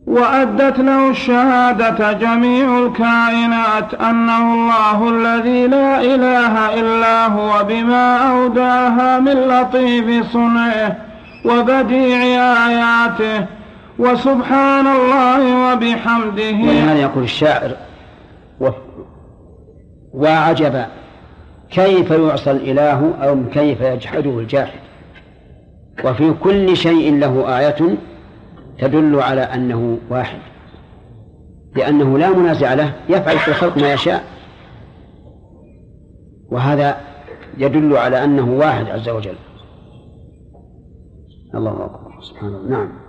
وأدت له الشهادة جميع الكائنات أنه الله الذي لا إله إلا هو بما أودعها من لطيف صنعه وبديع آياته، وسبحان الله وبحمده. ولهذا يقول الشاعر: وعجبا كيف يعصى الإله أو كيف يجحده الجاحد، وفي كل شيء له آية تدل على أنه واحد، لأنه لا منازع له، يفعل في الخلق ما يشاء، وهذا يدل على أنه واحد عز وجل. الله أكبر. سبحان الله. نعم.